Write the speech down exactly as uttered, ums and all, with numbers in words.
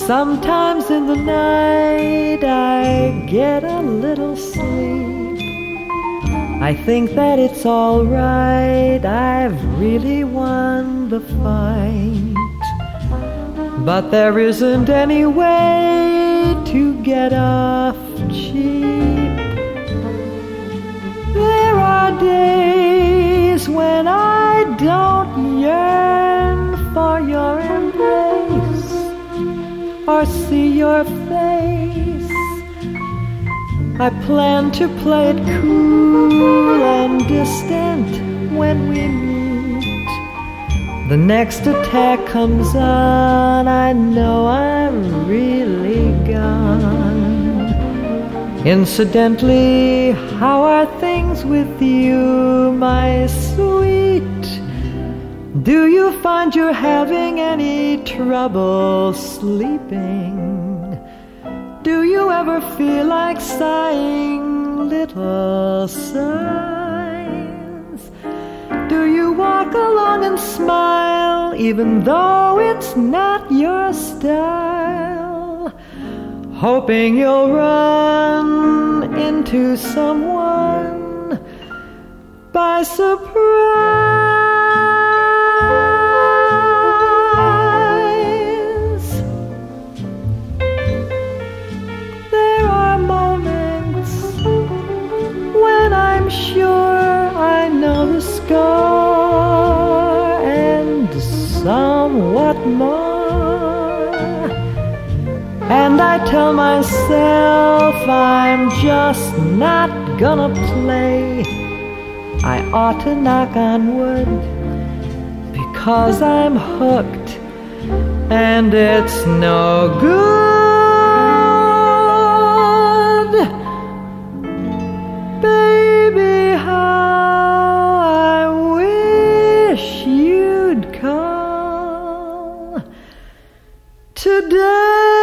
Sometimes in the night I get a little sleep. I think that it's all right, I've really won the fight. But there isn't any way to get off cheap. There are days when I don't yearn for your embrace or see your face. I plan to play it cool and distant when we meet. The next attack comes on, I know I'm really gone. Incidentally, how are things with you, my sweet? Do you find you're having any trouble sleeping? Do you ever feel like sighing little sighs? Do you walk along and smile even though it's not your style? Hoping you'll run into someone by surprise. There are moments when I'm sure I know the score and somewhat more. And I tell myself I'm just not gonna play. I ought to knock on wood because I'm hooked and it's no good. Baby, how I wish you'd call today.